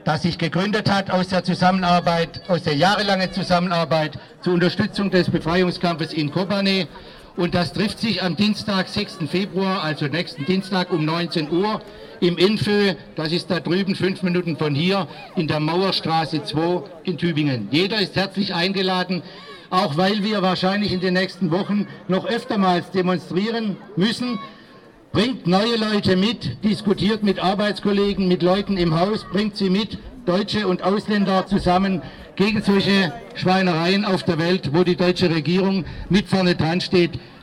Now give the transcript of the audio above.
das sich gegründet hat aus der Zusammenarbeit, aus der jahrelangen Zusammenarbeit zur Unterstützung des Befreiungskampfes in Kobane. Und das trifft sich am Dienstag, 6. Februar, also nächsten Dienstag um 19 Uhr im Infö, das ist da drüben 5 Minuten von hier, in der Mauerstraße 2 in Tübingen. Jeder ist herzlich eingeladen, auch weil wir wahrscheinlich in den nächsten Wochen noch öftermals demonstrieren müssen. Bringt neue Leute mit, diskutiert mit Arbeitskollegen, mit Leuten im Haus, bringt sie mit, Deutsche und Ausländer zusammen, gegen solche Schweinereien auf der Welt, wo die deutsche Regierung mit vorne dran steht,